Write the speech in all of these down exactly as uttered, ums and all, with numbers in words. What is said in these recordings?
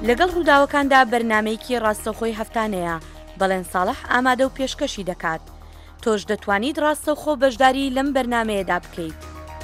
لەگەڵ ڕووداوەکاندا بەرنامەیەکی ڕاستەوخۆی هەفتانەیە بەڵێن ساڵح ئامادە و پێشکەشی دەکات. تۆش دەتوانیت ڕاستەوخۆ بەشداری لەم بەرنامەیەدا بکەیت.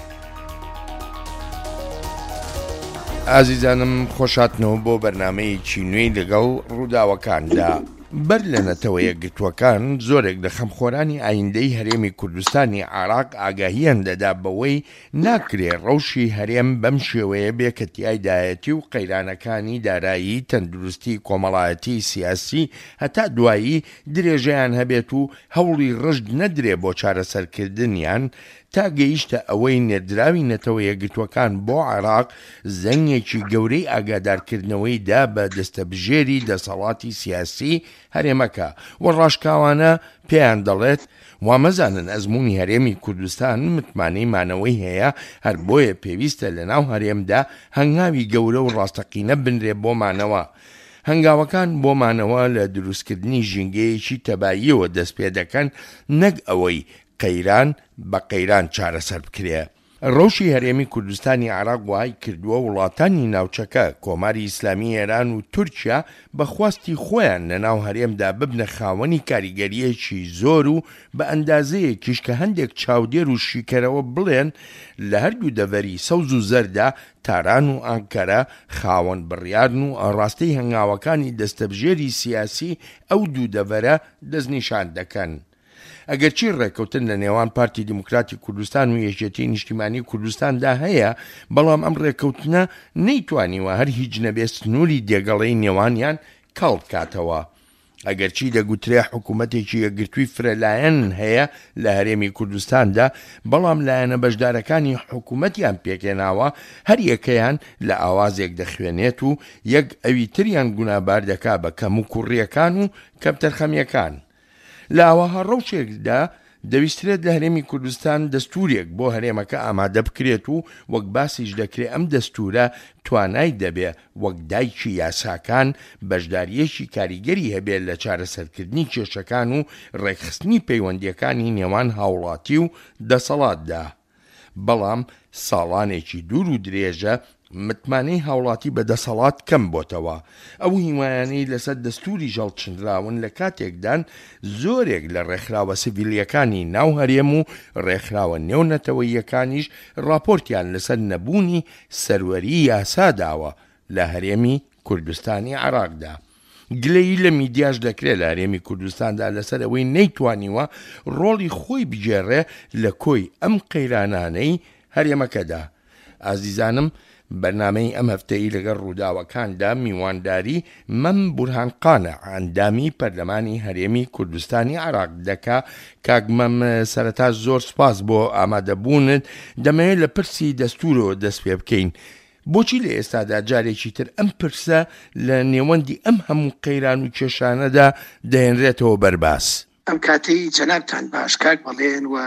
ئازیزانم خۆشاتنەوە بۆ بەرنامەیەکی نوێی لەگەڵ ڕووداوەکاندا. بەر لە نەتەوە یەکگرتووەکان زۆرێک لە خەمخۆرانی ئایندەی هەرێمی کوردستانی عێراق ئاگاهیان دەدا بەوەی ناکرێ ڕەوشی هەرێم بەم شێوەیە بێ کە تیایدایەتی و قەیرانەکانی دارایی تەندروستی کۆمەڵایەتی سیاسی هەتا دوایی درێژەیان هەبێت و هەوڵی ڕشد نەدرێ بۆ چارەسەرکردنیان تا گەیشتە ئەوەی نێردراوی نەتەوە یەکگرتووەکان بۆ عێراق زەنگێکی گەورەی ئاگادارکردنەوەی دا بە دەستەبژێری دەسەڵاتی سیاسی هەرێمەکە و ڕاشکاوانە پێیان دەڵێت وامەزانن ئەزموونی هەرێمی کوردستان متمانەی مانەوەی هەیە، هەر بۆیە پێویستە لە ناو هەرێمدا هەنگاوی گەورە و ڕاستەقینە بنرێ بۆ مانەوە. هەنگاوەکان بۆ مانەوە لە دروستکردنی ژینگەیەکی تەباییەوە دەست پێ دەکەن، نەک ئەوەی قەیران بە قەیران چارەسەر بکرێ. ڕەوشی هەرێمی کوردستانی عێراق وای کردووە وڵاتانی ناوچەکە کۆماری ئیسلامی ئێران و تورکیا بەخواستی خۆیان لە ناو هەرێمدا ببنە خاوەنی کاریگەریەکی زۆر و بە ئەندازەیەکیش کە هەندێک چاودێر و شیکەرەوە بڵێن لە هەردوو دەڤەری سەوز و زەردا تاران و ئانکەرە خاوەن بڕیارن و ئاڕاستەی هەنگاوەکانی دەستەبژێری سیاسی ئەو دوو دەڤەرە دەستنیشان دەکەن. ئەگەرچی ڕێکەوتن لە نێوان پارتی دیموکراتی کوردستان و یەکێتی نیشتیمانی کوردستاندا هەیە، بەڵام ئەم ڕێکەوتنە نەیتوانیوە هەر هیچ نەبێ سنووری دێگەڵەی نێوانیان کاڵ بکاتەوە. ئەگەرچی دەگوترێ حکوومەتێکی یەکگرتووی فرەلایەن هەیە لە هەرێمی کوردستاندا، بەڵام لایەنە بەشدارەکانی حکوومەتیان پێکێناوە هەر یەکەیان لە ئاوازێک دەخوێنێت و یەک ئەوی تریان گونابار دەکا بە کەم و کوڕیەکان و کەمتەرخەمیەکان. لە ئاواها ڕەوشێکدا دەویسترێت لە هەرێمی کوردستان دەستورێک بۆ هەرێمەکە ئامادە بکرێت و وەک باسیش دەکرێت ئەم دەستورە توانای دەبێ وەک دایکی یاساکان بەشداریەکی کاریگەری هەبێت لە چارەسەرکردنی کێشەکان و ڕێکخستنی پەیوەندیەکانی نێوان هاوڵاتی و دەسەڵاتدا. بەڵام ساڵانێکی دوور و درێژە متمانەی هاوڵاتی بە دەسەڵات کەم بۆتەوە. ئەو هیوایانەی لەسەر دەستوری ژەڵچنراون لە کاتێکدان زۆرێک لە ڕێکخراوە سیڤیلیەکانی ناو هەرێم و ڕێکخراوە نێونەتەوەییەکانیش راپۆرتیان لەسەر نەبوونی سەروەری یاسا داوە لە هەرێمی کوردستانی عێراقدا. گلەیی لە میدیاش دەکرێت لە هەرێمی کوردستاندا لەسەر ئەوەی نەیتوانیوە ڕۆڵی خۆی بجێڕێ لە کۆی ئەم قەیرانانەی هەرێمەکەدا. ئازیزانم، بەرنامەی ئەم هەفتەی لەگەڵ ڕووداوەکاندا میوانداری مەم بورهانقانە ئەندامی پەرلەمانی هەرێمی کوردستانی عێراق دەکا. کاک مەم، سەرەتا زۆر سپاس بۆ ئامادەبوونت. دەمەوێت لە پرسی دەستورەوە دەست پێ بکەین. بۆچی لە ئێستادا جارێکی تر ئەم پرسە لە نێوەندی ئەم هەموو قەیران و کێشانەدا دەهێنرێتەوە بەرباس؟ ئەم کاتەی جەنابتان باش کاک بەڵێن و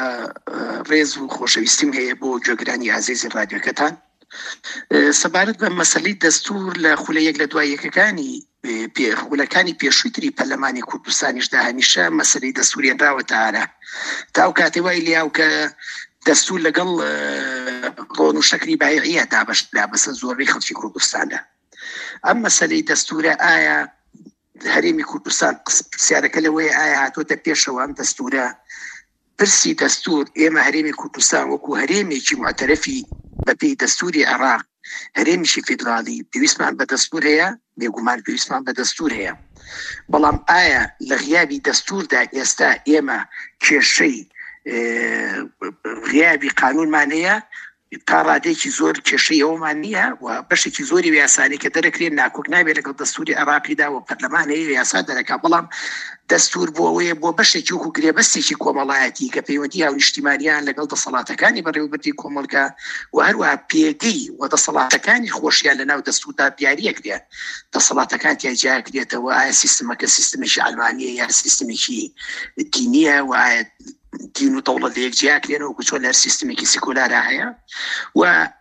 ڕێز و خۆشەویستیم هەیە بۆ گوێگرانی عەزیزی ڕادیۆکەتان. سەبارەت بە مەسەلەی دەستور لە خولە یەک لە دوای یەکەکانی خولەکانی پێشووتری پەرلەمانی کوردستانیشدا هەمیشە مەسەلەی دەستوریانراوەتە ئارە تا ئەو کاتێ وای لیاو کە دەستور لەگەڵ ڕۆن و شەکری بایعیە دابەشدا بەسەر زۆربەی خەڵکی کوردستاندا. ئەم مەسەلەی دەستورە ئایا هەرێمی کوردستان پرسیارەکە لەوەیە ئایا هاتۆتە پێشەوە ئەم دەستورە؟ پرسی دەستور ئێمە هەرێمی کوردستان وەکو هەرێمێکی معتەرەفی بەپێی دەستوری عێراق، هەرێمیشی فیدراڵی، پێویستمان بە دەستور هەیە، بێگومان پێویستمان بە دەستور هەیە. بەڵام ئایا لە غیابی دەستوردا ئێستا ئێمە کێشەی غیابی قانونمان هەیە؟ تا ڕادێکی زۆر کێشەی ئەومان نییە و بەشێکی زۆری یاسانی کە دەرەکرێن ناکۆک نابێت لەگەڵ دەستوری عێراقیدا و پەرلەمان هەیە یاسا دەرەکا. بەڵام دەستور بۆ ئەوەیە بۆ بەشێکی وەکو گرێبەستێکی کۆمەڵایەتی کە پەیوەندی هاو نیشتیمانیان لەگەڵ دەسەڵاتەکانی بەڕێوەبەری کۆمەڵگا و هەروەها پێگەی و دەسەڵاتەکانی خۆشیان لەناو دەستوردا دیاریەکرێت. دەسەڵاتەکان تیاجیاکرێتەوە ئایا سیستمەکە سیستمێکی ئەلمانیە یا سیستمێکی دینیە و ئایا دین و دەوڵەت لە یەکجیاکرێنەوە چۆن هەر سیستمێکی سیکولارە هەیە. و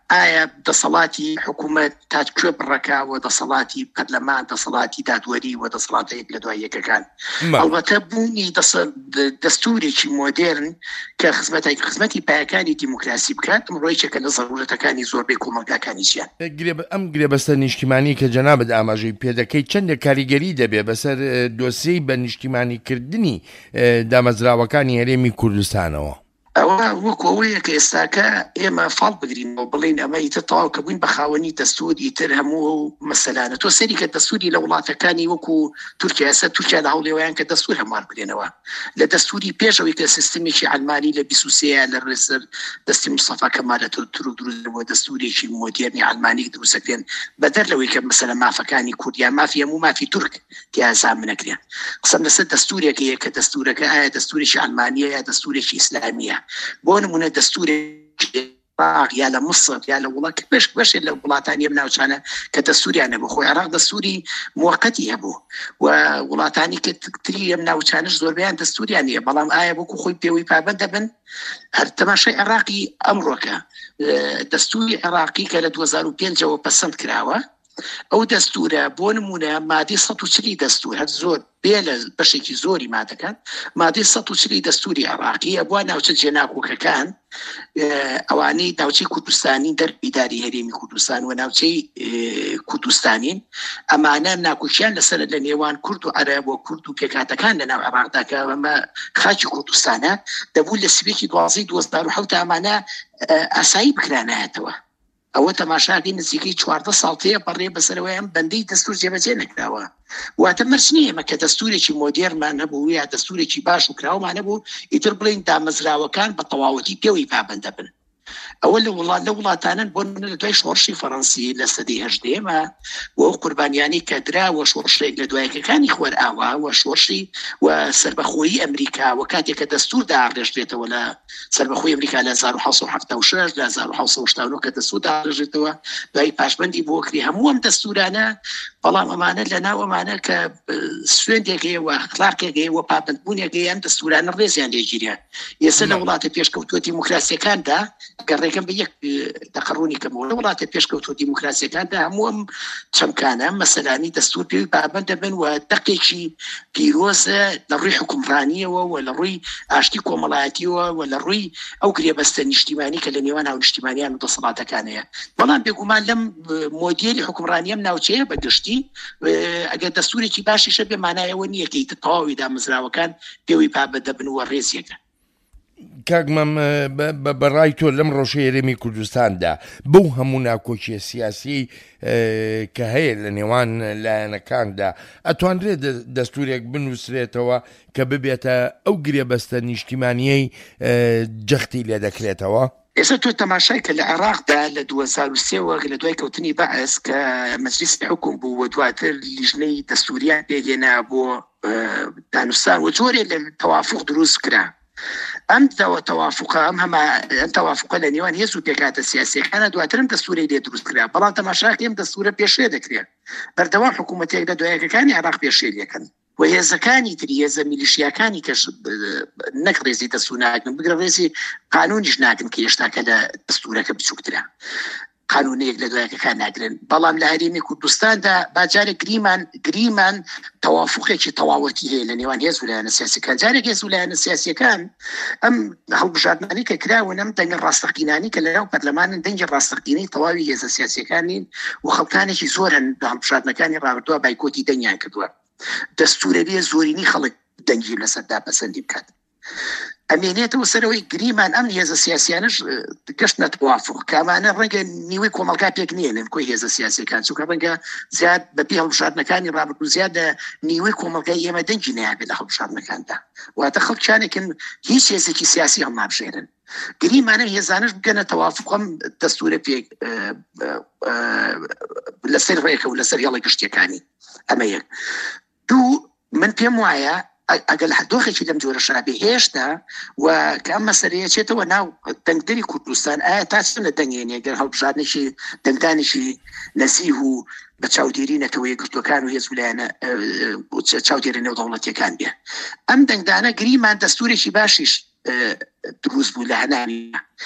ئایا دەسەڵاتی حکوومەت تا کوێ بڕەکاوە دەسەڵاتی پەرلەمان دەسەڵاتی دادوەری و دەسەڵاتەیەک لە دوای یەکەکان ئەڵبەتە بوونی دەستورێکی مۆدێرن کە خزمەتی خزمەتی پایەکانی دیموکراسی بکات ڕۆیچێکە لە ضرورەتەکانی زۆربەی کۆمەلگاکانی ژیان. ئەم گرێبەستە نیشتیمانی کە جەنابەت ئاماژەی پێدەکەی چەندێک کاریگەری دەبێ بەسەر دۆسیەی بە نیشتیمانیکردنی دامەزراوەکانی هەرێمی کوردستانەوە؟ ئەوە وەکەوەیە کە ئێستاکە ئێمە فاڵ بگرینەوە بڵین ئەمە ئیتر تەواو کە بووین بە خاوەنی دەستور ئیتر هەموو مەسەلانە تۆ سەری کە دەستوری لە وڵاتەکانی وەکو تورکیا ئێستا تورکیا لە هەوڵێوەیان کە دەستور هەموار بگرێنەوە لە دەستوری پێشەوەی کە سیستەمێکی ئەلمانی لە بیست و سێ لە ڕێسەر دەستی مستەفا کەمال ئەتاتورک دروستبووە دەستورێکی مۆدێرنی ئەلمانی دروستەکرێن بەدەر لەوەی کە مەسەلە مافەکانی کوردیان مافی هەموو مافی تورک تیازام منەکرێن قسەم لەسەر دەستورێکەیە کە دەستورەکە ئایا دەستورێکی ئەلمانیە یا دەستورێکی ئیسلامیە بۆ نمونە دەستورێکی عێراق یا لە مصر یا لە وڵات بەش بەشێ لە وڵاتانی ئەم ناوچانە کە دەستوریان نەبوو خۆی عێراق دەستوری موقەتی هەبوو و وڵاتانی کە تری ئەم ناوچانش زۆربیان دەستوریان نیە بەڵام ئایا بۆکو خۆی پێوەی پابەند دەبن هەر تەماشای عێراقی ئەمڕۆکە دەستوری عێراقی کە لە دوو هەزار و پێنجەوە پەسەند کراوە ئەو دەستورە بۆ نمونە مادەی سەد و چلی دەستور هەر زۆر بێ لە بەشێکی زۆری مادەکان مادەی سەد و چلی دەستوری عێراقی ئەبووە ناوچە جێناکۆکەکان ئەوانەی ناوچەی کوردستانی دەربیداری هەرێمی کوردستان و ناوچەی کوردستانین ئەمانە ناکۆکیان لەسەر لە نێوان کورد و عەرەب و کورد و پێکاتەکان لە ناو عێراقدا کە ئەمە خاکی کوردستانە دەبوو لە سبێکی دوازدەی دوو هەزار و حەوت ئەمانە ئاسایی بکرانایەتەوە ئەوە تەماشاکەی نزیکەی چواردە ساڵتەیە بەڕێ بەسەرەوەی ئەم بەندەی دەستور جێبەجێ نەکراوە واتە مەرج نییە ئێمە کە دەستورێکی مۆدێرنمان هەبوو یا دەستورێکی باش و کراومان هەبوو ئیتر بڵین دامەزراوەکان بە تەواوەتی پێوەی پابەندە بن ئەوە لە وڵات لە وڵاتانن بۆ لە دوای شۆڕشی فەڕەنسی لە سەدەی هەژدەیەمە و ئەو قوربانیانی کە دراوە شۆڕشێک لە دوایەکەکانی خوەرئاوا و شۆڕشی و سەربەخۆیی ئەمریکا و کاتێک کە دەستور داڕێژرێتەوە لە سەربەخۆی ئەمریکا لە هەزار و حەوت سەد و حەڤدە و شەش لە هەزار و حەوت سەد و هەشتا و نۆ کە دەستور داڕێژرێتەوە دوای پاشبەندی بۆ کری هەموو ئەم دەستورانە بەڵام ئەمانە لە ناو ئەمانە کە سوێندێکەیە و ئەخلاقێکەیە و پابەندبوونێکەیە ئەم دەستورانە ڕێزیان لێگیرێ ئێستا لە وڵاتە پێشکەوتووە دیموکراسیەکاندا گەڕێکم بە یەک تەقڕونی کەمەوە لە وڵاتە پێشکەوتووە دیموکراسیەکاندا هەموو ئەم چەمکانە مەسەلانی دەستور پێوی پابەند دەبن و دەقێکی پیرۆزە لە ڕووی حکومڕانیەوە و لە ڕووی ئاشتی کۆمەڵایەتیەوە و لە ڕووی ئەو گرێبەستە نیشتیمانی کە لە نێوان هاو نیشتیمانیان و دەسەڵاتەکانەیە بەڵام بێگومان لەم مۆدێلی حکومڕانیەم ناوچەیە بەگشتی ئەگەر دەستورێکی باشیشە بێ مانایەوە نییە کە ئیتر تەواوی دامەزراوەکان پێوی پابەند دەبن و ڕێزیەکە کاگمەم بەڕای تۆ لەم ڕۆژەی هەرێمی کوردستاندا بەو هەموو ناکۆچیە سیاسی کە هەیە لە نێوان لایەنەکاندا ئەتوانرێت دەستورێک بنووسرێتەوە کە ببێتە ئەو گرێبەستە نیشتیمانیەی جەختی لێ دەکرێتەوە؟ ئێستا تۆ تەماشای کە لە عێراقدا لە دوو هەزار و سێەوە لە دوای کەوتنی بەعس کە مەجلیسی حکوم بوو و دواتر لیژنەی دەستوریان پێگەێنا بۆ دانوستان و جۆرێ لە تەوافق دروست کرا ئەم تەوافقە ئەم هەمە ئەم تەوافقە لە نێوان هێز و پێکاتە سیاسیەکانە دواترم دەستوری لێ دروست کرا بەڵام تەماشاکە ئێم دەستورە پێشێ دەکرێت بەردەوام حکوومەتێک لە دوایەکەکانی عێراق پێشێ لێکەن و هێزەکانی تری هێزە میلیشیاکانی کەش نەک ڕێزی دەستور ناکەن بگرە ڕێزی قانونیش ناکەن کە هێشتاکە لە دەستورەکە بچووکترە قانونەیەک لە دوایەکەکان ناگرن بەڵام لە هەرێمی کوردستاندا باجارێک گریمان گریمان تەوافقێکی تەواوەتی هەیە لە نێوان هێز و لایەنە سیاسیەکان جارێک هێز و لایەنە سیاسیەکان ئەم هەڵبژاردنانی کە کراون ئەم دەنگە ڕاستەقینانی کە لەناو پەرلەمانن دەنگی ڕاستەقینەی تەواوی هێزە سیاسیەکانین و خەڵکانێکی زۆرن بە هەڵبژاردنەکانی ڕابردووە بایکۆتی دەنگیان کردووە دەستورە بێ زۆرینی خەڵک دەنگی لەسەردا پەسەندی بکات ئەمێنێتەوە سەرەوەی گریمان ئەم هێزە سیاسیانش گەشتنە توافق کامانە ڕەنگە نیوەی کۆمەڵگا پێک نیێنن کۆی هێزە سیاسیەکان چونکە ڕەنگە زیاد بەپی هەڵبژاردنەکانی ڕابردوو زیادە نیوەی کۆمەڵگای ئێمە دەنگی نایابێت لە هەڵبژاردنەکاندا واتە خەڵکیانێکن هیچ هێزێکی سیاسی هەڵ نابژێرن گریمانە هێزانش بگەنە تەوافقم دەستورە پێک لەسەر ڕێکە و لەسەر هێڵی گشتیەکانی ئەمە یەک دوو من پێم وایە ئەگەر لە دۆخێکی لەم جۆرە شابێ هێشتا و کە ئەم مەسەرەیە چێتەوە ناو دەنگدەری کوردستان ئایا تا چ لە دەنگێنێ گەر هەڵبژاردنێکی دەنگدانێکی نەزیه و بە چاودێری نەتەوەی گرتوەکان و هێز و لایەنە چاودێری نێودەوڵەتیەکان بێ ئەم دەنگدانە گریمان دەستورێکی باشیش دروست بوو لە هەناوی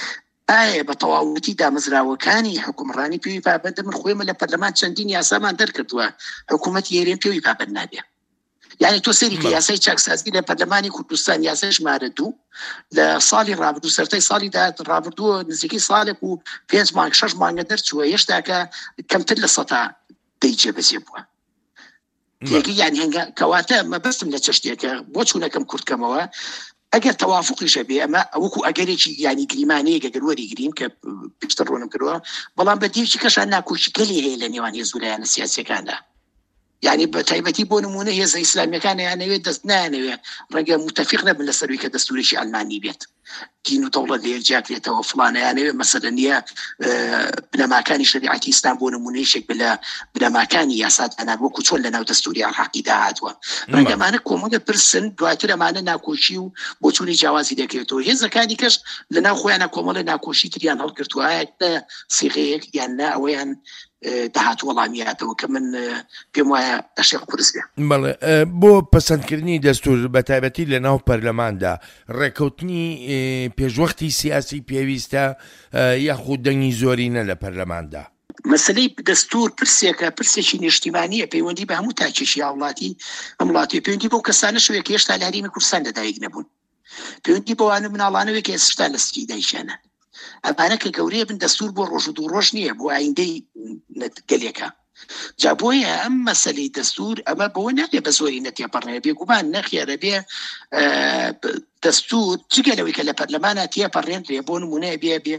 ئایا بە تەواوەتی دامەزراوەکانی حکومڕانی پێوی پابەندە من خۆیمە لە پەرلەمان چەندین یاسامان دەرکردووە حکوومەت یێرێن پێوی پابەند نابێ. یعنی تۆ سەری کە یاسای چاکسازی لە پەرلەمانی کوردستان یاسای ژمارە دوو لە ساڵی ڕابردوو سەرەتای ساڵی داهات ڕابردووە نزیکەی ساڵێک و پێنج مانگ شەش مانگە دەرچووە هێشتاکە کەمتر لە سەتا دەی جێبەجێ بووە. تێگەی یانی هەنگا کەواتە مەبەستم لە چەشتێکە بۆ چوونەکەم کورتکەمەوە ئەگەر تەوافقیشە بێ ئەمە وەکو ئەگەرێکی ینی گریمانەیەکە گەروەری گریم کە پشتر ڕۆنم کردووە بەڵام بە دیوی کەشان ناکۆشی گەلی هەیە لە نێوان هێزورایانە سیاسیەکاندا. یعنی بە تایبەتی بۆ نمونە هێزە ئیسلامیەکان یانەوێت دەست نانەوێت ڕەنگە متفق نەبن لەسەروی کە دەستوریشی ئەلمانی بێت دین و دەوڵەت لێرجاکرێتەوە فڵانە یانەوێت مەسەلەن نیە بنەماکانی شریعەتی ئیسلام بۆ نمونەیەشێک بە بنەماکانی یاسات ئەنا وەکو چۆن لەناو دەستوری عراقی داهاتوە ڕەنگەمانە کۆمەڵە پرسن دواتر ئەمانە ناکۆشی و بۆ چوونی جیاوازی دەکرێتەوە. هێزەکانی کەش لەناو خۆیانە کۆمەڵە ناکۆشی تریان هەڵگرتووە سیغەیەک یان نا ئەوەیان داهات وەڵامیاتەوە کە من پێم وایە ئەشێ قورس بێ. بەڵێ بۆ پەسەندکردنی دەستور بە تایبەتی لە ناو پەرلەماندا ڕێکەوتنی پێشوەختی سیاسی پێویستە یاخود دەنگی زۆرینە لە پەرلەماندا؟ مەسلەی دەستور پرسێکە پرسێکی نیشتیمانیە پەیوەندی بە هەموو تاکێشی هاوڵاتی ئەم وڵاتی پەیوەندی بۆ کەسانە شوێک هێشتا لە هەرێمی کوردستان لەدایک نەبوون پەیوەندی بۆوانە مناڵانەوەی کە ئێستا لە سکی دایشانە ئەمانە کە گەورەیە بن دەستور بۆ ڕۆژ و دوو ڕۆژ نییە بۆ ئایندەی گەلێکە جا بۆیە ئەم مەسەلەی دەستور ئەمە بۆ نابێ بە زۆری نەتێپەڕێ بێگومان نەخێرە بێ دەستور جگەلەوەی کە لە پەرلەمانە تێپەڕێنرێ بۆ نمونەیە بێ بێ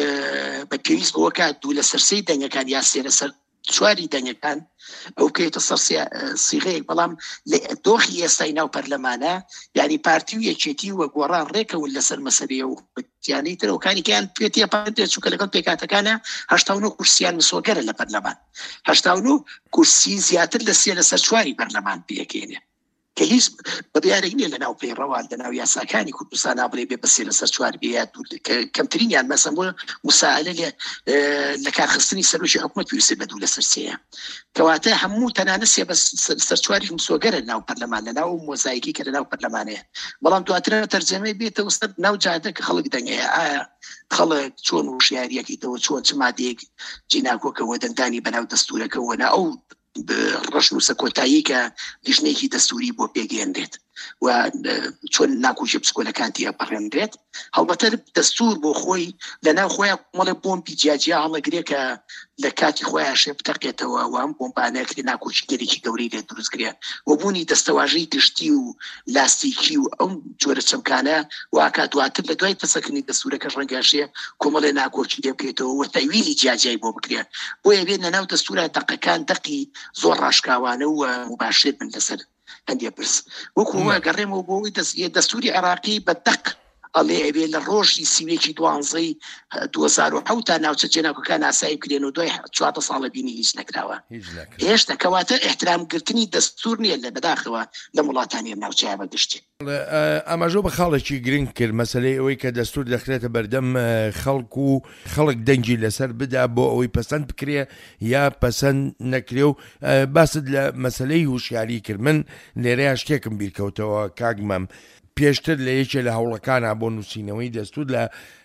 بە پێویست بەوەکە دوو لە سەرسەی دەنگەکان یا سێ لەسەر چواری دەنگەکان ئەو کەیتە سەر سیغەیەک بەڵام دۆخی ئێستای ناو پەرلەمانە یعنی پارتی و یەکێتی وە گۆڕان ڕێکەون لەسەر مەسەلەیە و یانەی ترەوەکانیکیان پێ تێپەڕێت چووکە لەگەڵ پێکاتەکانە هەشتا و نۆ کورسیان مسۆگەرە لە پەرلەمان هەشتا و نۆ کورسی زیاتر لە سێ لەسەر چواری پەرلەمان پێکێنێ کە هیچ بەبیارێک نییە لە ناو پەیڕەوە لە ناو یاساکانی کوردستان نابڕێ بێ بە سێ لەسەر چوار بێت کەمترینیان مەسەن بۆ موساعدە لە کارخستنی سەرۆکی حکوومەت پێویستە بە دوو لەسەر سێیە کەواتە هەموو تەنانە سێ بە سەر چواری مسۆگەرە لە ناو پەرلەمان لە ناو مۆزاییکی کە لە ناو پەرلەمانەیە بەڵام دواترە تەرجەمەی بێتەوە سەر ناو جادە کە خەڵک دەنگەیە ئایا خەڵک چۆن وشیاریەکەیتەوە چۆن چ مادەیەک جیناکۆکەوە دەنگدانی بەناو دەستورەکەەوەنا ئەو ڕەشن و سەکۆتایی کە لیژنەیەکی دەستوری بۆ پێگەێنرێت و چۆن ناکۆشی پسکۆلەکان تێپەڕێنرێت هەڵبەتە دەستور بۆ خۆی لەناو خۆیان مەڵێ بۆمبی جیاجیا هەڵەگرێ کە لە کاتی خۆیان شێ بتەقێتەوە وام بۆمبانەکری ناکۆشی گەرێکی گەورەی لێ دروستکرێ و بوونی دەستەواژەی گشتی و لاستیکی و ئەو جۆرە چەمکانە واکە دواتر لە دوای پسەکردنی دەستورەکە ڕەنگاشێ کۆمەڵێ ناکۆچی لێ بکرێتەوە و تەویلی جیاجای بۆ بکرێ بۆیە بێن لەناو دەستورە دەقەکان دەقی زۆر ڕاشکاوانە و مباشر بن لەسەر هەندێ پرس وەکووە گەڕێمەوە بۆی دەستوری عراقی بە دەق ئەڵێ ئەبێ لە ڕۆژی سیوێکی دوانزەی دوو هەزار و حەوت تا ناوچە جێناکۆکان ئاسایی بکرێن و دوای چواردە ساڵە بینی هیچ نەکراوە هێشتا کەواتە احترامگرتنی دەستور نییە لە بەداخەوە لە وڵاتانی ئەم ناوچەیە بەگشتی. ئەمەژۆ بە خاڵێکی گرنگ کرد مەسەلەی ئەوەی کە دەستور دەخرێتە بەردەم خەڵک و خەڵک دەنگی لەسەر بدا بۆ ئەوەی پەسەند بکرێ یا پەسەند نەکرێ و باست لە مەسەلەی هوشیاری کرد. من لێرەیە شتێکم بیرکەوتەوە کاگمەم پێشتر لە یەکێ لە هەوڵەکانە بۆ نووسینەوەی دەستور لە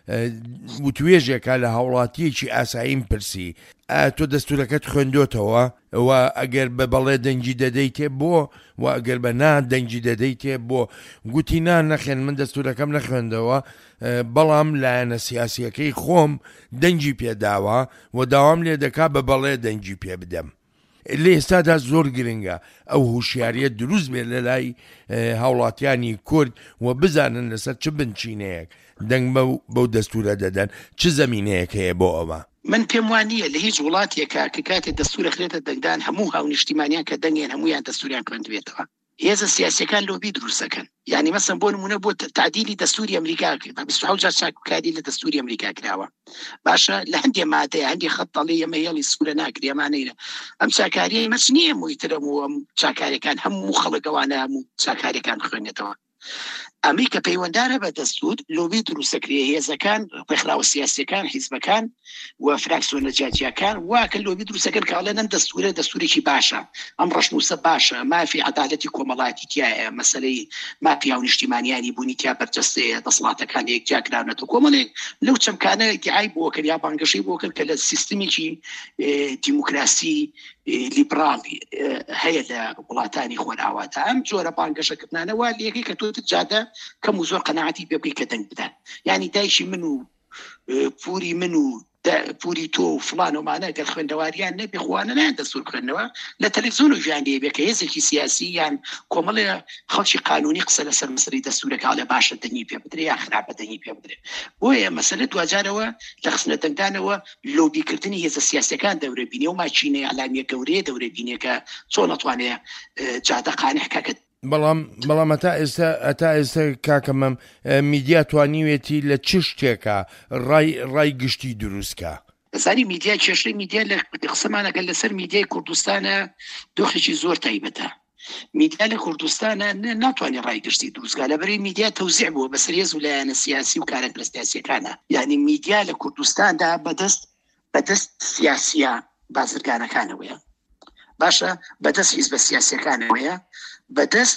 وتوێژێکە لە هاوڵاتیەکی ئاساییم پرسی تۆ دەستورەکەت خوێندۆتەوە و ئەگەر بە بەڵێ دەنگی دەدەیت تێ بۆ و ئەگەر بە نا دەنگی دەدەیت تێ بۆ گوتی نان نەخێن من دەستورەکەم نەخوێندەوە بەڵام لایەنە سیاسیەکەی خۆم دەنگی پێداوە و داوام لێ دەکا بە بەڵێ دەنگی پێ بدەم. لە ئێستادا زۆر گرنگە ئەو هوشیاریە دروست بێت لە لای هاوڵاتیانی کورد و بزانن لەسەر چ بنچینەیەک دەنگ بەو دەستورە دەدەن چ زەمینەیەک هەیە بۆ ئەوە. من پێم وانە لە هیچ وڵاتێکە کە کاتێک دەستورە خرێتە دەنگدان هەموو هاو نیشتیمانیان کە دەنگێن هەمویان دەستوریان خوێندبێتەوە. هێزە سیاسیەکان لۆبی دروستەکەن یعنی مەسەن بۆ نمونە بۆ تعدیلی دەستوری ئەمریکا بیست و حەوت جار چاکاری لە دەستوری ئەمریکا کراوە باشە لە هەندێ مادەیە هەندێ خەت دەڵێ ئەمە هێڵی سوورە ناکرێ ئەمانەیە ئەم چاکاریە مەچ نییە مویترم و ئەم چاکاریەکان هەموو خەڵکەوانە هەموو چاکاریەکان خوێنێتەوە ئەمەی کە پەیوەنددارە بە دەستور لۆبی دروستەکرێ هێزەکان ڕێکخراوە سیاسیەکان حیزبەکان و فراکسیۆنە جیاجیەکان واکە لۆبی دروستەکەن کە ئەڵێن دەستورە دەستورێکی باشە ئەم ڕەشنووسە باشە مافی عەدالەتی کۆمەڵایەتی تایە مەسەلەی مافی و نیشتیمانیانی بوونی تیا بەرجەستەیە دەسەڵاتەکان یەکجاکراونەتەوە کۆمەڵێک لەو چەمکانە ئیدعای بۆکرد یا بانگەشەی بۆکرد کە لە سیستەمێکی دیموکراسی لیبرالی هەیە لە وڵاتانی خۆراواتە ئەم جۆرە بانگەشەکردانەوە لێکەی کە تۆ جادە کەم و زۆر قەناعەتی پێ بکەی کە دەنگ بدەن یعنی دایشی من و پوری من و پوری تۆ و فڵان ومانە گەر خوێندەواریان نەبێ خوانە نایان دەستور خوێندنەوە لە تەلەڤیزیۆن و ژیان لێ بێ کە هێزێکی سیاسی یان کۆمەڵێ خەڵکی قانونی قسە لەسەر مەسەلەی دەستورەکە لە باشە دەنگی پێ بدرێ یا خراپە دەنگی پێ بدرێ بۆیە مەسەلە دوجارەوە لە خستنە دەنگدانەوە لۆبیکردنی هێزە سیاسیەکان دەورە بینێ و ماچینەی ئەلامیە گەورەیە دەورە بینێ کە چۆن نەتوانێ جادە قانع کاکە بەڵام بەڵام هەتا ئێستا هەتا ئێستا کاکەمەم میدیا توانیوێتی لە چ شتێکە ڕای گشتی دروستکە زانی میدیا کێشەی میدیا لە قسەمانەگەل لەسەر میدیای کوردستانە دۆخێکی زۆر تایبەتە میدیا لە کوردستانە ناتوانێت ڕای گشتی دروستکە لەبەرەی میدیا تەوزیع بووە بەسەر هێز و لایەنە سیاسی و کارەکرە سیاسیەکانە یعنی میدیا لە کوردستاندا بەدەست بەدەست سیاسیە بازرگانەکانەوەیە باشە بەدەست حیزبە سیاسیەکانەوەیە بەدەست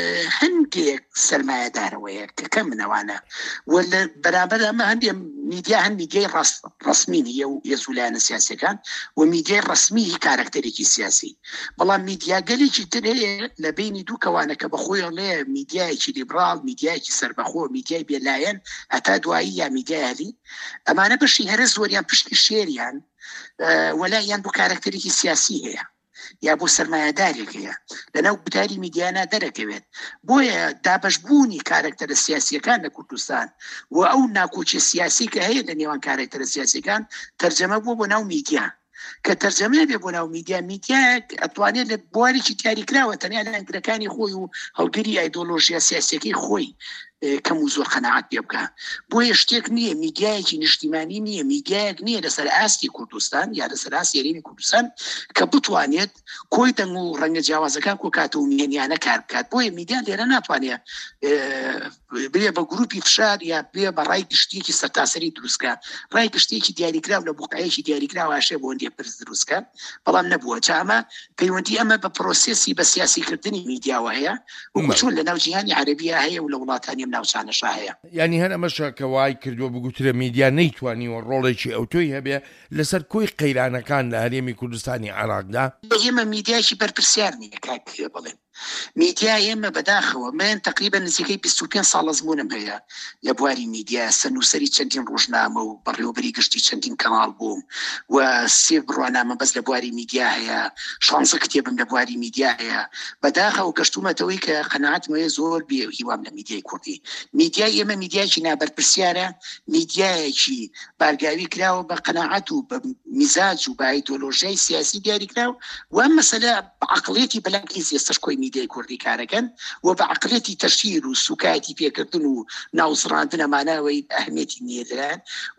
هەندێک سەرمایەدارەوەیە کە کەم منەوانە و لە بەرامبەر ئەمە هەندێک میدیا هەند میدیای ڕسمینی و یەزولایەنە سیاسیەکان و میدیای ڕسمی کارکتەرێکی سیاسی بەڵام میدیا گەلێکی تر هەیە لە بینی دوو کەوانە کە بەخۆی لێ میدیایکی لیبرال میدیایکی سەربەخۆ میدیای بێلایەن هەتا دوایی یا میدیای هەلی ئەمانە بەشی هەرە زۆریان پشتی شێریان وەلایەن بۆ کارکتەرێکی سیاسی هەیە یا بۆ سەرمایەدارێکەیە لەناو گوتاری میدیانە دەرەکەوێت بۆیە دابەشبوونی کارکتەرە سیاسیەکان لە کوردستان و ئەو ناکۆچی سیاسی کە هەیە لە نێوان کارکتەرە سیاسیەکان تەرجەمە بووە بۆ ناو میدیا کە تەرجەمە بێ بۆ ناو میدیا میدیا ئەتوانێت لە بوارێکی دیاریکراوە تەنیا لە ئەنگرەکانی خۆی و هەڵگری ئایدۆلۆژیا سیاسیەکەی خۆی کەم و زۆر قەناعەت پێ بکە بۆیە شتێک نییە میدیایەکی نیشتیمانی نییە میدیایەک نییە لەسەر ئاستی کوردستان یا لەسەر ئاستی هەرێمی کوردستان کە بتوانێت کۆی دەنگ و ڕەنگە جیاوازەکان کۆکاتە و میێنیانە کار بکات بۆیە میدیا لێرە ناتوانێت بێ بە گروپی فشار یا بێ بە ڕای گشتێکی سەرتاسەری دروستکە ڕای گشتێکی دیاریکراو لە بوقعەیەکی دیاریکراوە هاشێ بۆ ئەندێ پرس دروستکە بەڵام نەبووە چامە پەیوەندی ئەمە بە پرۆسێسی بە سیاسیکردنی میدیاوە هەیە وەکو چۆن لە ناو جیهانی عەرەبیە هەیە و لە وڵاتانی ناوچانەشا هەیە یعنی هەر ئەمەشە کە وای کردووە بگوترە میدیا نەیتوانیوە ڕۆڵێکی ئەوتۆی هەبێ لەسەر کۆی قەیرانەکان لە هەرێمی کوردستانی عێراقدا ئێمە میدیایکی بەرپرسیار نییە کاک بڵێن میدیا ئێمە بەداخەوە من تقریبا نزیکەی بیست و پێنج ساڵ زمونم هەیە لە بواری میدیا سەرنووسەری چەندین ڕۆژنامە و بەڕێوەبەری گشتی چەندین کەناڵ بووم و سێ بڕوانامە بەس لە بواری میدیا هەیە شانزە کتێبم لە بواری میدیا هەیە بەداخەوە گەشتومەتەوەی کە قەناعەتمەوە زۆر بێ هیوام لە میدیای کوردی میدیای ئێمە میدیایکی نابەرپرسیارە میدیایەکی بارگاوی کراوە بە قەناعەت و بە میزاج و بە ئایدۆلۆژیای سیاسی دیاریکراوە و ئەم مەسەلە بەعەقڵێتی بەلەنگیز ئێستش کۆی میدیای کوردی کارەکەن و بە عەقڵێتی تەشیر و سوکایەتی پێکردن و ناوزڕاندن ئەمانەوەی ئەهمیەتی نیەدران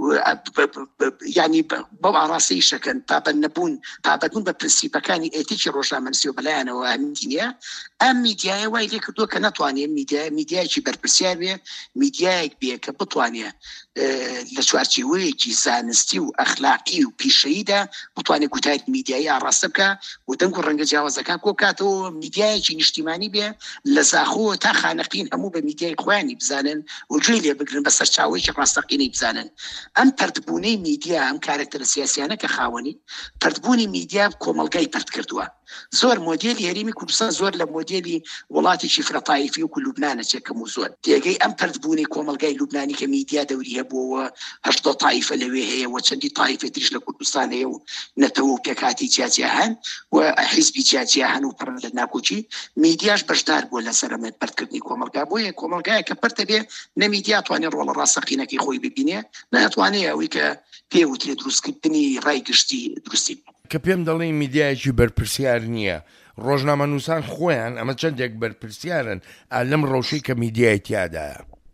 یعنی بەو ئاڕاستەی شەکەن پابەند نەبوون پابەتبوون بە پرینسیپەکانی ئێتیکی ڕۆژنامەنووسی و بەلایەنەوە ئەهمیەتی نییە ئەم میدیایە وای لێ کردووە کە ناتوانێت میدیا میدیایکی بەرپرسیار بێ میدیایەک بێ کە بتوانێت لە چوارچێوەیەکی زانستی و ئەخلاقی و پیشەییدا بتوانێت گوتاری میدیایی ئاڕاستە بکە و دەنگ و ڕەنگە جیاوازەکان کۆکاتەوە میدیایەکی نیشتیمانی بێ لە زاخۆ تا خانەقین هەموو بە میدیای خۆیانی بزانن و گوێی لێ بگرن بەسەر چاوەیەکی ڕاستەقینەی بزانن ئەم پەردبوونەی میدیا ئەم کارکتەرە سیاسیانە کە خاوەنی پەردبوونی میدیا کۆمەڵگای پەرد کردووە زۆر مۆدێلی هەرێمی کوردستان زۆر لە مۆدێلی وڵاتێکی فرەتایفی وەکو لوبنانە چێکەم و زۆر تێگەی ئەم پەردبوونی کۆمەلگای لوبنانی کە میدیا دەوری هەبووەوە هەشتا تایفە لەوێ هەیە و چەندی تایفە تریش لە کوردستان هەیە و نەتەوە و پێکاتی جیاجیا هەن و حیزبی جیاجیا هەن و پڕ لە ناکۆچی میدیاش بەشدار بووە لەسەر ئەمە پەردکردنی کۆمەلگا بۆیە کۆمەلگایە کە پەرتە بێ نە میدیا توانێت ڕۆڵە ڕاستەقینەکەی خۆی ببینێ ناتوانێت ئەوەی کە پێوترێت دروستکردنی ڕای گشتی درستی کە پێم دەڵێ میدیایەکی بەرپرسیار نییە ڕۆژنامەنووسان خۆیان ئەمە چەندێک بەرپرسیارن لەم ڕەوشەی کە میدیای تیادایە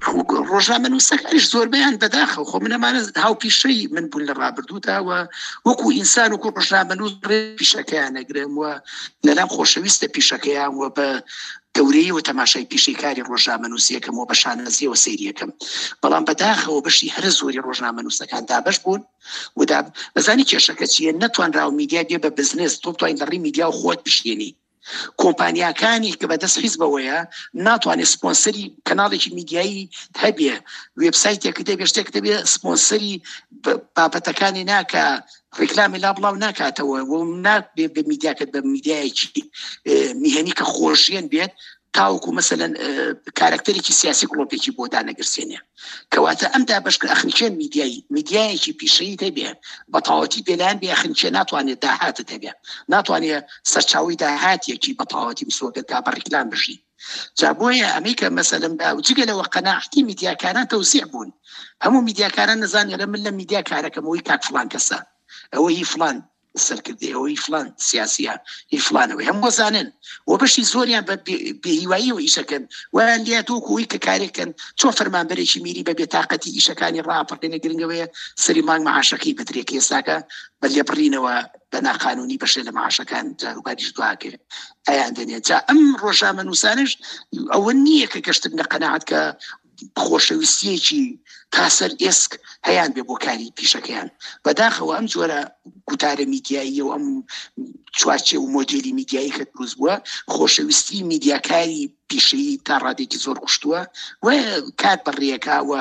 ڕۆژنامە نووسەکانیش زۆربیان بەداخە خۆ منەمانە هاوپیشەی من بوون لە ڕابردووداوە وەکو ئینسان وەکو ڕۆژنامە نووس پیشەکەیان نەگرم و لەلام خۆشەویستە پیشەکەیان و بە گەورەی و تەماشای پیشەکاری ڕۆژنامە نووسیەکەم و بە شانەزیەوە سەیریەکەم بەڵام بەداخەوە بەشی هەر زۆری ڕۆژنامە نووسەکان دابەش بوون و بەزانی کێشەکە چیە نەتوانراوە میدیا بێ بە بزنس تۆ بتوانین لەڕێی میدیا و خۆت بشێنی کۆمپانیاکانی کە بەدەست حیزبەوەیە ناتوانێت سپۆنسەری کەناڵێکی میدیایی هەبێ وێبسایتێک دەبێ شتێک دەبێ سپۆنسەری بابەتەکانی ناکە ڕێکلامی لا بڵاو ناکاتەوە و نابێ بە میدیاکەت بە میدیایەکی میهێنی کە خۆشیێن بێت تاوکو مثلا کارکتەرێکی سیاسی گڵۆپێکی بۆ دانەگرسێنێ کەواتە ئەمدا بەشکە ئەخنچێن میدیایی میدیایەکی پیشەیی دەبێ بەتاوەتی بێلان بێ ئەخنچێ ناتوانێت داهاتە دەبێ ناتوانێت سەرچاوی داهاتێکی بەتاوەتی مسۆگەتگا بە ڕێکلام بژی جا بۆیە ئەمەیکە مەسەلەن جگەلەوە قەناعەتی میدیاکاران تەوسیع بوون هەموو میدیاکاران نەزانێرە من لە میدیا کارەکەمەوەی کاک فڵان کەسە ئەوە هی فڵان سەرکردی ئەوەی فڵان سیاسیە هی فڵانەوەی هەموو زانن و بەشی زۆریان بە هیواییەوە ئیشەکەن ویان لێ تۆکوی کە کارێکن چۆن فەرمانبەرێکی میری بە بێتاقەتی ئیشەکانی ڕاپەڕێنە گرنگەوەیە سەری مانگ مەعاشەکەی بدرێت ئێستاکە بە لێبڕینەوە بە ناقانونی بەشێ لە مەعاشەکان جاروباریش دواکرد ئەیان دەنێت جا ئەم ڕۆژنامە نووسانش ئەوە نییە کە گەشتن لە قەناعەت کە خۆشەویستیەکی تاسەر ئێسک هەیان بێ بۆ کاری پیشەکەیان بەداخەوە ئەم جۆرە کوتارە میدیایی و ئەم چوارچێ و مۆدێلی میدیایی کە دروست بووە خۆشەویستی میدیاکاری پیشەیی تا ڕادێکی زۆر قوشتووە و کات بەڕێکاوە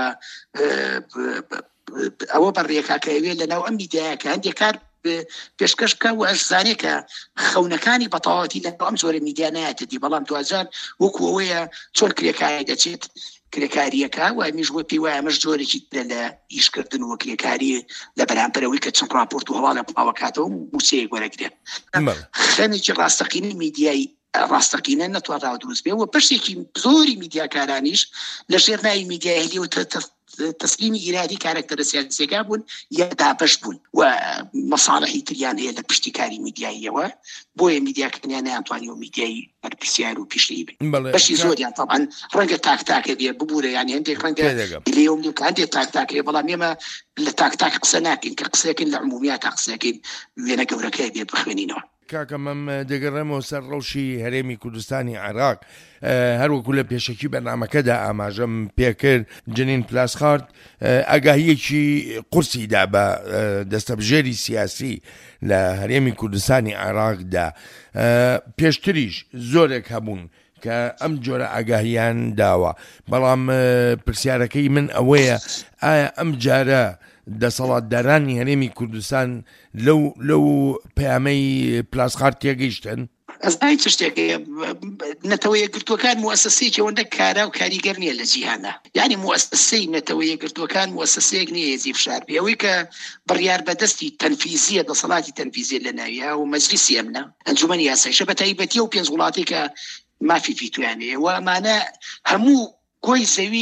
ئەوە بەڕێکاکەوێ لەناو ئەم میدیایەکە هەندێک کار پێشکەش بکە و ئەشزانێ کە خەونەکانی بەتەواوەتی لە ئەم جۆرە میدیا نایەتەدی بەڵام دوجار وەکو ئەوەیە چۆن کرێکاری دەچێت کرێکاریەکە و ئەمیش بۆ پێی وایە ئەمەش جۆرێکی لە ئیشکردن و کرێکاری لە بەرامبەرەوەی کە چەند ڕاپۆرت و هەواڵ لە پاوەکاتەوە موسەیەک وەرەگرێت خەنێکی ڕاستەقینی میدیایی ڕاستەقینە نەتوانراوە دروست بێ و پشتێکی زۆری میدیاکارانیش لە ژێرناوی میدیای هەلی و تەسلیمی ئیرادی کارکتەرە سیاسیەکە بوون یا دابەش بوون و مەساڵحی تریان هەیە لە پشتی کاری میدیاییەوە بۆیە میدیاکردنیان نەیانتوانی و میدیایی بەرپرسیار و پیشەیی بن بەشی زۆریان تەبعاً ڕەنگە تاکتاکە بێ ببوورە یانی هەندێک ڕەنگە لێوم هەندێک تاکتاکەیە بەڵام ئێمە لە تاکتاک قسە ناکەین کە قسەکەین لە عمومیات تا قسەکەین وێنە گەورەکەی بێ بخوێنینەوە کاکە مەم دەگەڕێمەوە سەر ڕەوشی هەرێمی کوردستانی عێراق هەروەکو لە پێشەکی بەرنامەکەدا ئاماژەم پێکرد جنین پلاسخارد ئاگاهیەکی قورسیدا بە دەستەبژێری سیاسی لە هەرێمی کوردستانی عێراقدا پێشتریش زۆرێک هەبوون کە ئەم جۆرە ئاگاهیان داوە بەڵام پرسیارەکەی من ئەوەیە ئایا ئەم جارە دەسەڵاتدارانی هەرێمی کوردستان لەو لەو پەیامەی پلاسخارد تێگەیشتن ئەزای چ شتێکەیە نەتەوە یەکگرتووەکان موەسسەسەیەکی ئەوەندە کارا و کاریگەر نییە لە جیهانە یعنی موەسسەسەی نەتەوە یەکگرتووەکان موەسسەسەیەک نییە هێزی فشار بێ ئەوەی کە بڕیار بەدەستی تەنفیزیە دەسەڵاتی تەنفیزیە لە ناویە و مەجلیسی ئەمنە ئەنجومەنی یاساییە بە تایبەتیە و پێنج وڵاتی کە مافی فیتویانەیە و ئەمانە هەموو گۆی زەوی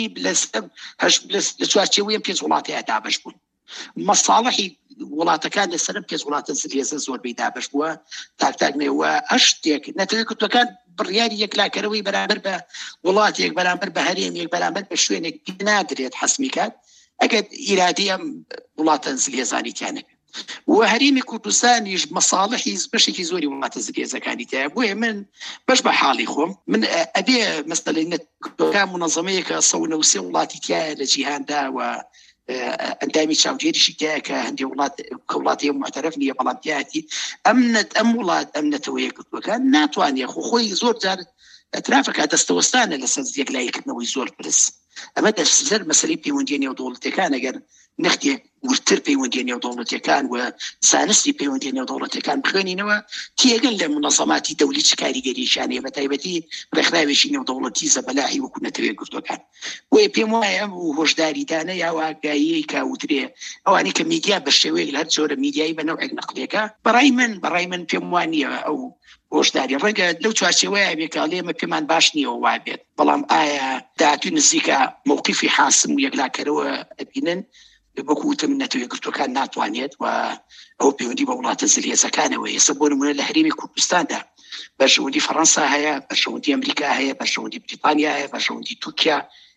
لە چوارچێوەیە پێنج وڵاتەیە دابەش بوون مەساڵحی وڵاتەکان لەسەر پێنج وڵاتە زلێزە زۆربەی دابەش بووە تاکتاکنەوە ئەش شتێک نەتەوەی کردوەکان بڕیاری یەکلاکەرەوەی بەرامبەر بە وڵاتێک بەرامبەر بە هەرێمێک بەرامبەر بە شوێنێک نادرێت حەسمی کات ئەگەر ئیرادی ئەم وڵاتە زلێزانیتیانەکە و هەرێمی کوردستانیش مەساڵحی بەشێکی زۆری وڵاتە زلێزەکانی تایە بۆیە من بەش بە حاڵی خۆم من ئەبێ مەسەلەی نەتەوەکان منەظەمەیەکە سەد و سێ وڵاتی تایە لە جیهاندا و ئەندامی چاودێریشی تایە کە هەندێک وڵات کە وڵاتی معتەرەف نییە بەڵام تایەتی ئەم ئەم وڵات ئەم نەتەوە یەکگرتووەکان ناتوانێت خۆ خۆی زۆر جار ئەترافەکە دەستەوەستانە لەسەر یەکلایەکردنەوەی زۆر برس ئەمە دەسەر مەسەلەی پەیوەندیە نێودەوڵەتیەکان ئەگەر نەختێک ورتر پەیوەندیە نێودەوڵەتیەکان و زانستی پەیوەندیە نێودەوڵەتیەکان بخوێنینەوە تێگەن لە منەظەماتی دەولی چ کاریگەریشانەیە بە تایبەتی ڕێکخراوێکی نێودەوڵەتی زەبەلاحی وەکو نەتەوە یەکگرتووەکان بۆیە پێم وایە ئەم هۆشداریدانە یا ئاگاییەی کاوترێ ئەوانەی کە میدیا بە شێوەیەک لە هەر جۆرە میدیایی بە نەوعێک نەقلێکە بەڕای من بەڕای من پێم وانییە ئەو هۆشداری ڕەنگە لەو چوارچێوەیە بێکڵێمە پێمان باش نییەوە وا بێت بەڵام ئایا داهاتووی نزیکە موقیفی حاسم و یەکلاکەرەوە ئەبینن بەکوتم نەتەوە یەکگرتووەکان ناتوانێت و ئەو پەیوەندی بە وڵاتە زلێزەکانەوە ئێستا بۆ نمونە لە هەرێمی کوردستاندا بەشەوەندی فەڕەنسا هەیە بەشەوەندی ئەمریکا هەیە بەشەوەندی بریتانیا هەیە بەشەوەندی تورکیا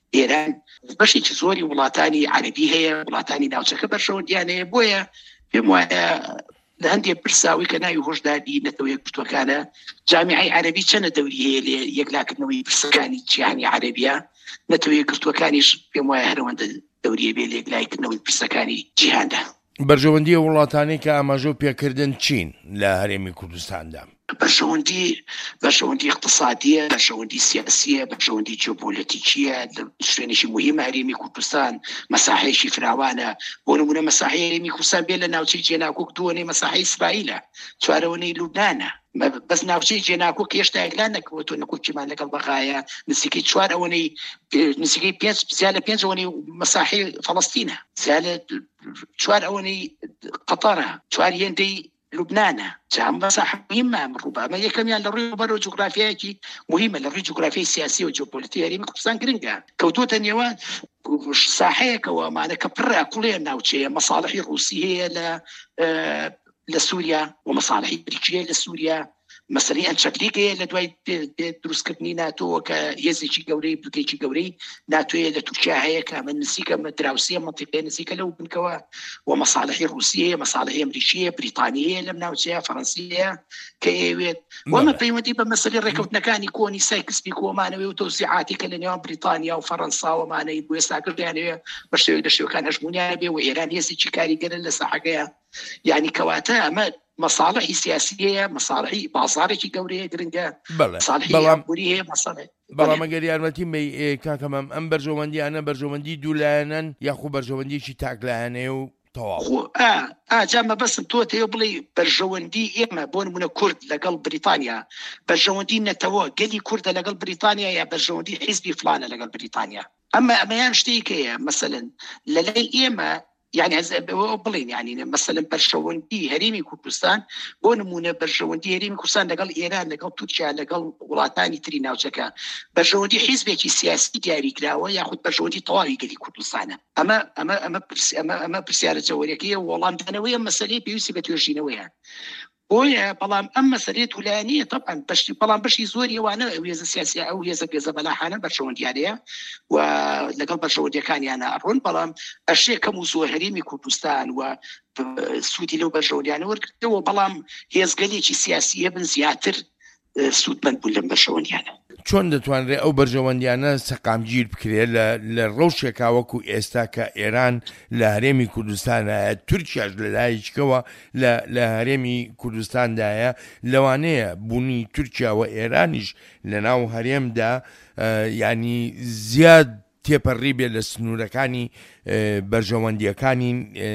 ئێران بەشێکی زۆری وڵاتانی عەرەبی هەیە، وڵاتانی ناوچەکە بەرژەوەندیان هەیە. بۆیە پێم وایە لە هەندێک پرساوی کە ناوی هۆشداری نەتەوەی یەکگرتووەکانە جامیعەی عەرەبی چەندە دەوری هەیە لێ یەکلاکردنەوەی پرسەکانی جیهانی عەرەبیە، نەتەوەی یەکگرتووەکانیش پێم وایە هەروەندە دەوریە بێ لە یەکلایکردنەوەی پرسەکانی جیهاندا. بەرژەوەندی وڵاتانی کە ئاماژە و پێکردن چین لە هەرێمی کوردستاندا بەرژەوەندی بەرژەوەندی اقتصادیە، بەرژەوەندی سیاسیە، بەرژەوەندی جیۆپۆلیتیکیە لە شوێنێکی مهمە هەرێمی کوردستان مەساحەیەکی فراوانە. بۆ نمونە مەساحەی هەرێمی کوردستان بێ لە ناوچەی جێناکۆک دووەنەی مەساحەی ئیسرائیلە، چوارەوەنەی لوبنانە، بەس ناوچەی جێناکۆک هێشتا یەکلان نەکەوتۆ نەکۆکیمان لەگەڵ بەغایە نزیکەی چوار ئەوەنەی نزیکەی پێنج زیاد لە پێنج ئەوەنەی مەساحەی فەڵەستینە، زیاد لە چوار ئەوەنەی قەتەرە، چوار هێندەی لوبنانە. جام مەساحە مهمە ڕووبە ئەمە یەکەمیان لە ڕووی بەرەوە جوگرافیایەکی مهمە لە ڕووی جوگرافیای سیاسی و جیۆپۆلیتی هەرێمی کوردستان گرنگە، کەوتۆتە نێوان ساحەیەکەوە مانە کە پڕە کوڵێ ناوچەیە، مەساڵحی ڕووسی هەیە لە لە سووریا و مەساڵحی بریتیە لە سووریا، مەسەلەی ئەنچەکلیکەیە لە دوای دروستکردنی ناتۆوە کە هێزێکی گەورەی بلکێکی گەورەی ناتۆیە لە تورکیا هەیە کە من نسیکە دراوسیە منطقەیە نسیکە لەو بنکەوە، و مەساڵحی ڕووسیە، مەساڵحی ئەمریکیە، بریتانیە لەم ناوچەیە، فەڕەنسیە کە ئەوێت. وەمە پەیوەندی بە مەسەلەی ڕێکەوتنەکانی کۆنی سایکسپی کۆمانەوەی و تەوسیعاتی کە لە نێوان بریتانیا و فەڕەنساوەمانەی بۆ ئێستا کردیانەوە بە شێوەیەک لە شێوەکان هەژمونیانە بێ و ئێران هێزێکی کاریگەرە لە ساحەکەیە. یعنی کەواتە ئەمە مەساڵحی سیاسیەیە، مەساڵحی بازارێکی گەورەیە گرنگە، مەساڵحی یابووری هەیە، مەسەڵێ. بەڵام ئەگەر یارمەتی بی کاکەمەم ئەم بەرژەوەندیانە بەرژەوەندی دوولایەنن یاخۆ بەرژەوەندیی تاکلایەنەیە و ئاجامە بەسم تۆتەیە بڵێ بەرژەوەندی ئێمە بۆ نمونە کورد لەگەڵ بریتانیا، بەرژەوەندی نەتەوە گەلی کوردە لەگەڵ بریتانیا، یا بەرژەوەندی حیزبی فلانە لەگەڵ بریتانیا. ئەمە ئەمەیان شتێکەیە مەسەلەن لە لای ئێمە، يعني بڵین يعني مثلا بەرژەوەندی هەرێمی کوردستان بۆ نمونە بەرژەوەندی هەرێمی کوردستان لەگەڵ ئێران، لەگەڵ تورکیا، لەگەڵ وڵاتانی تری ناوچەکە بەرژەوەندی حیزبێکی سیاسی دیاریکراوە یاخود بەرژەوەندی تەواوی گەلی کوردستانە. ئەمە ئەمە ئەمە ئەمە ئەمە پرسیارە جەوهریەکەیە، وەڵامدانەوەیە مەسەلەی پێویستی بە توێژینەوەیە. بۆیە بەڵام ئەم مەسەلەی تولایەنیە طبعا بەشی بەڵام بەشی زۆری وانە ئەو هێزە سیاسی ئەو هێزە پێزە بەلاحانە بەرژەوەندیانەیە و لەگەڵ بەرژەوەندیەکانیانە ئەڕۆن، بەڵام ئەشێ کەم و زۆر هەرێمی کوردستان و سوودی لەو بەرژەوەندیانە وەرگرتەوە، بەڵام هێزگەلێکی سیاسی هەبن زیاتر سوودمەند بوون لەم بەرژەوەندیانە. چۆن دەتوانرێت ئەو بەرژەوەندیانە سەقامگیر بکرێت لە ڕەوشێکا وەکو ئێستا کە ئێران لە هەرێمی کوردستانە، تورکیاش لەلایەکەوە لە هەرێمی کوردستاندایە، لەوانەیە بوونی تورکیا و ئێرانیش لە ناو هەرێمدا ینی زیاد تێپەڕی بێت لە سنوورەکانی بەرژەوەندیەکانی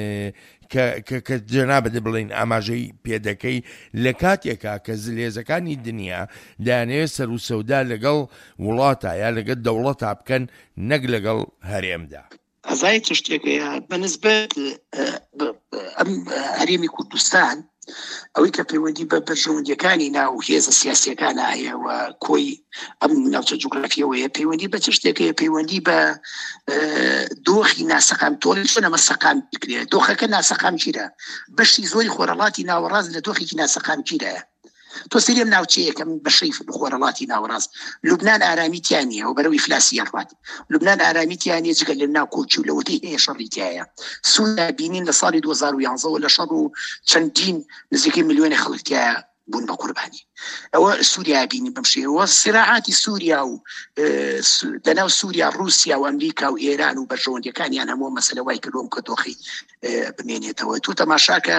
کە جەنابەت بڵین ئاماژەی پێدەکەی لە کاتێکا کە زلێزەکانی دنیا دایانەوێت سەر و سەودا لەگەڵ وڵاتە یا لەگەڵ دەوڵەتا بکەن نەک لەگەڵ هەرێمدا. ئەزای چ شتێکەیە بەنسبەت ئەم هەرێمی کوردستان ئەوەی کە پەیوەندی بە بەرژەوەندیەکانی ناو هێزە سیاسیەکانە هەیە و کۆی ئەم ناوچە جوگرافیەوەیە، پەیوەندی بە چ شتێکەیە؟ پەیوەندی بە دۆخی ناسەقام تۆڵی چۆن ئەمە سەقام بکرێت. دۆخەکە ناسەقامگیرە، بەشی زۆری خۆرەڵاتی ناوەڕاست لە دۆخێکی ناسەقامگیرەیە. تۆ سەرێم ناوچەیەکەم بەشەی خۆرەڵاتی ناوەڕاست. لوبنان ئارامیتیانە و بەرەوەی فلاسی ڕات، لوبنان ئارامیتیانە جگەل لە ناو کۆچی و لەوەی هەیە شەڕیتیایە. سووریا بینین لە ساڵی دوو هەزار و یانزە لە شەڕ و چەندین نزیکەی ملیۆنی خەڵکیایە بوون بە قوربانی. ئەوە سووریا بینی بەم شێوە. سراعاتی سووریا و لەناو سووریا، رووسیا و ئەمریکا و ئێران و بەرژەوەندیەکانیان هەموو مەسەلە وای کردوم کە دۆخی بمێنێتەوە. تو تەماشاکە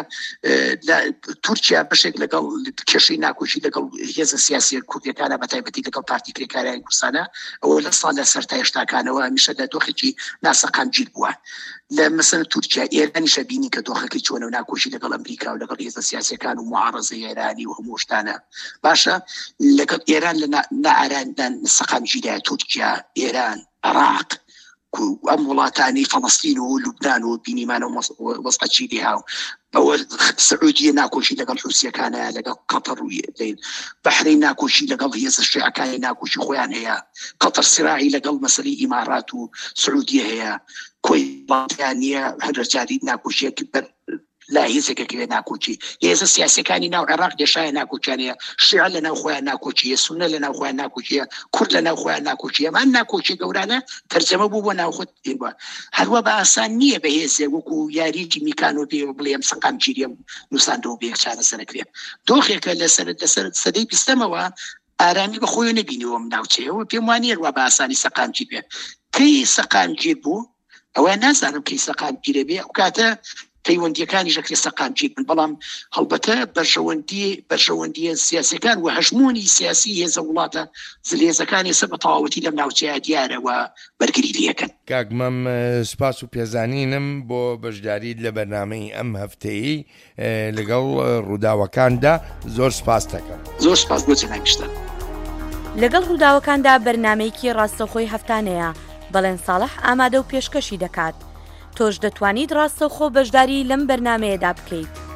تورکیا بەشێک لەگەڵ کێشەی ناکۆچی لەگەڵ هێزە سیاسی کوردیەکانە بەتایبەتی لەگەڵ پارتی کرێکاریانی کوردستانە ئەوە لە ساڵ لە سەر تا هێشتاکانەوە هەمیشە لە دۆخێکی ناسەقامگیر بووە. لە مەسەلە تورکیا ئێرانیشە بینی کە دۆخەکەی چۆنە و ناکۆچی لەگەڵ ئەمریکا و لەگەڵ هێزە سیاسیەکان و معارەزەی ئێرانی و هەموو شتانە باشە. لەگەڵ ئێران لە نائاراندان سەقامگیرە تورکیا، ئێران، عێراق، ئەم وڵاتانی فەڵەستین و لوبنان و بینیمانە وەسقەچی لێها، ئەوە سعودیە ناکۆچی لەگەڵ حوسیەکانە، لەگەڵ قەتەر و بەحرەین ناکۆچی لەگەڵ هێزە شیعەکانی ناکۆچی خۆیان هەیە، قەتەر سراعی لەگەڵ مەسەلەی ئیمارات و سعودیە هەیە، کۆی وڵاتیان نییە هەر جاری ناکۆچیەکی لا هیچێکەکەوێ ناکۆچی هێزە سیاسەکانی ناو عێراق دێشایە ناکۆچیانەیە شیعە لە ناو خۆیان ناکۆچیە سونە لە ناو خۆیان ناکۆچیە کورد لە ناو خۆیان ناکۆچیە ئەمان ناکۆچی گەورانە تەرجەمە بوو بۆ ناوخۆت بووە هەروە بە ئاسان نییە بە هێزێ وەکو یاریی میکانۆ پێ بڵێم سەقام گیریە نووساندەوە بێ چارەسەرەکرێ دۆخێکە لەسەر لەسەر سەدەی بیستەمەوە ئارامی بە خۆی نەبینیوەم ناوچەیەوە پێم وانە وا بە ئاسانی سەقامگیر بێ کەی سەقامگیر بوو ئەوە نازانم کەی سەقامگیرە بێ ئەو کاتە پەیوەندیەکانی ژەکری سەقامگیر بن بەڵام هەڵبەتە بەرژەوەندی بەرژەوەندیە سیاسەکان و هەژمونی سیاسی هێزە وڵاتە زلێزەکانی سە بە تەواوەتی لەم ناوچەیە دیارەوە بەرگری لەکەن. کاکمەم سپاس و پێزانینم بۆ بەشداریت لە بەرنامەی ئەم هەفتەیە لەگەڵ ڕووداوەکاندا زۆر سپاس دەکەم. زۆر سپاس بۆ جەنابیشتە. لەگەڵ ڕووداوەکاندا بەرنامەیەکی ڕاستەوخۆی هەفتانەیە بەڵێن ساڵح ئامادە و پێشکەشی دەکات. تۆش دەتوانیت ڕاستەوخۆ بەشداری لەم بەرنامەیەدا بکەیت.